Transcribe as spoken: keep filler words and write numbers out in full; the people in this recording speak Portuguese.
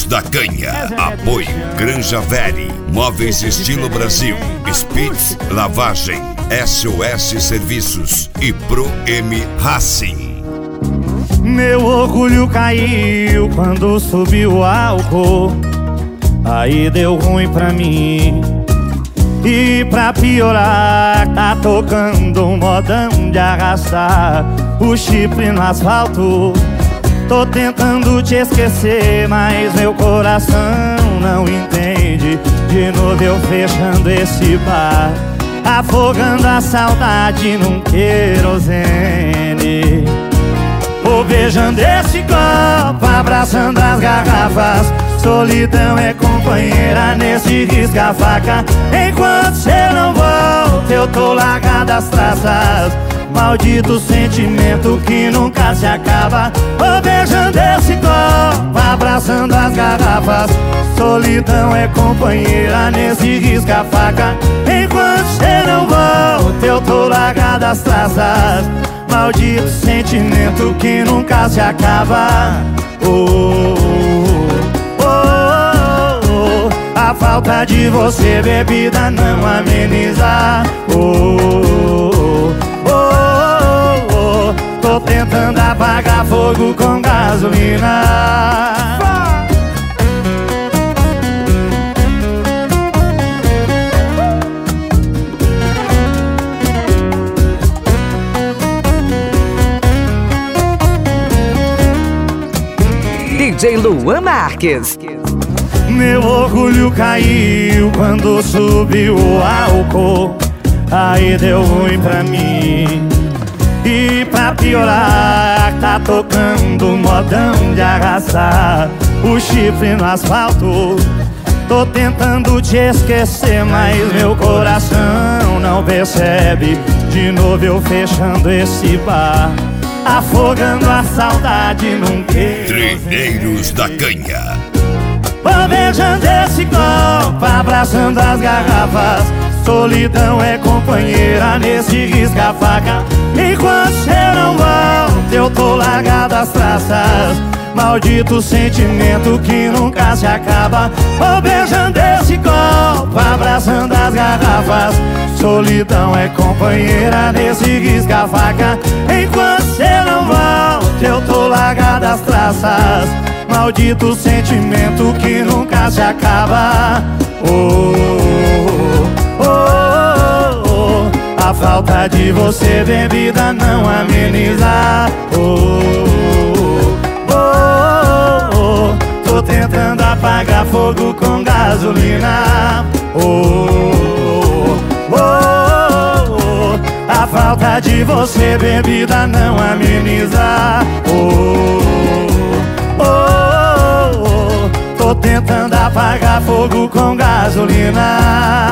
Trilheiros da Canha. Apoio Granja Veri, Móveis Estilo Brasil, Spitz Lavagem, S O S Serviços e Pro M Racing. Meu orgulho caiu quando subiu o álcool, aí deu ruim pra mim. E pra piorar, tá tocando um modão de arrastar o chifre no asfalto. Tô tentando te esquecer, mas meu coração não entende. De novo eu fechando esse bar, afogando a saudade num querosene. Vou beijando esse copo, abraçando as garrafas. Solidão é companheira nesse risca-faca. Enquanto cê não volta, eu tô largado as traças. Maldito sentimento que nunca se acaba. Vou beijando esse copo, abraçando as garrafas. Solidão é companheira nesse risca-faca. Enquanto cê não volta, eu tô largado as traças. Maldito sentimento que nunca se acaba. Oh, oh, oh, oh. A falta de você, bebida, não ameniza. Oh, oh, oh, oh. Tô tentando apagar fogo com gasolina. D J Luan Marques. Meu orgulho caiu quando subiu o álcool, aí deu ruim pra mim. E pra piorar, tá tocando um modão de arrastar o chifre no asfalto. Tô tentando te esquecer, mas meu coração não percebe. De novo eu fechando esse bar, afogando a saudade num querosene. Trilheiros da Canha. Vou beijando esse copo, abraçando as garrafas. Solidão é companheira nesse risca-faca. Enquanto cê não volta, eu tô largado as traças. Maldito sentimento que nunca se acaba. Vou beijando esse copo, abraçando as garrafas. Solidão é companheira nesse risca-faca. Enquanto cê não volta, eu tô largado as traças. Maldito sentimento que nunca se acaba. Oh, oh, oh, oh. A falta de você, bebida, não ameniza. Oh, oh, oh. Tô tentando apagar fogo com gasolina. Oh, oh, oh. A falta de você, bebida, não ameniza. Oh, oh, oh. Tô tentando apagar fogo com gasolina.